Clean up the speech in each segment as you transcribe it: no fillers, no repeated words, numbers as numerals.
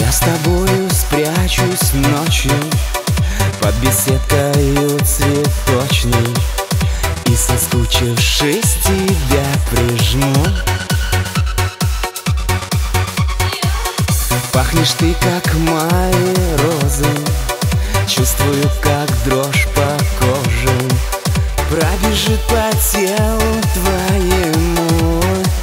Я с тобою спрячусь ночью под беседкою цветочной и, соскучившись, тебя прижму. Пахнешь ты, как мои розы, чувствую, как дрожь по коже пробежит по телу твоему.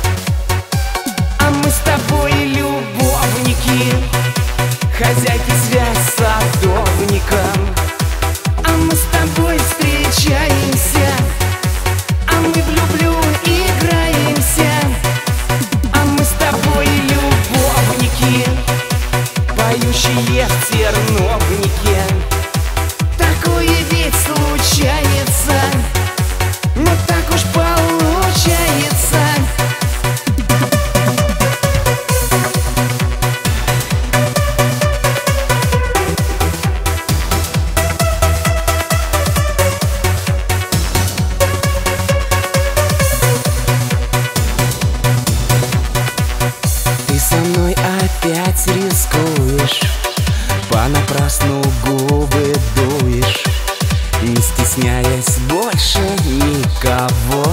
А мы с тобой любовники, хозяйки связь с садовником. А мы с тобой встречаемся, а мы в люблю играемся. А мы с тобой любовники, поющие в терновнике. Такое ведь случается, но так уж получается. Ты со мной опять рискуешь, понапрасну губы дуешь, не стесняясь больше никого.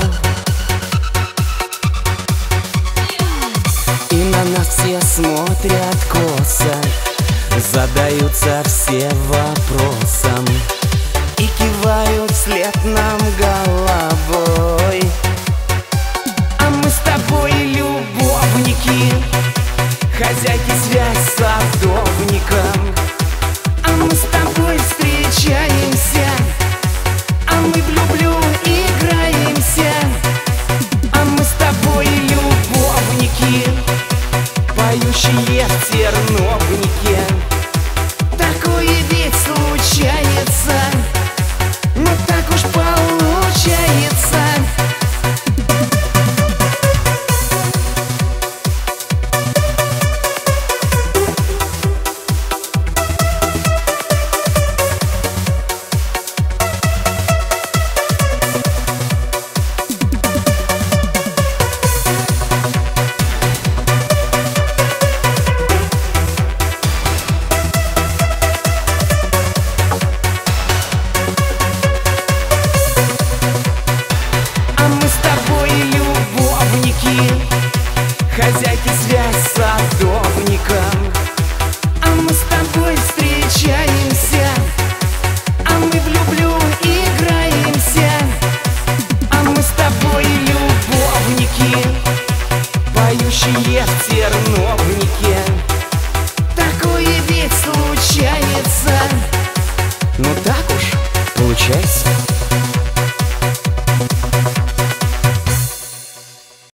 И на нас все смотрят косо, задаются все вопросом и кивают вслед нам головой. А мы с тобой любовники, хозяйки связь с садовником. А мы с тобой встречаемся, а мы в люблю играемся. А мы с тобой любовники, поющие в терновнике. Такое ведь случается, но так уж получается. Хозяйки связь с садовником. А мы с тобой встречаемся, а мы в люблю играемся. А мы с тобой любовники, поющие в терновнике. Такое ведь случается, но так уж получается.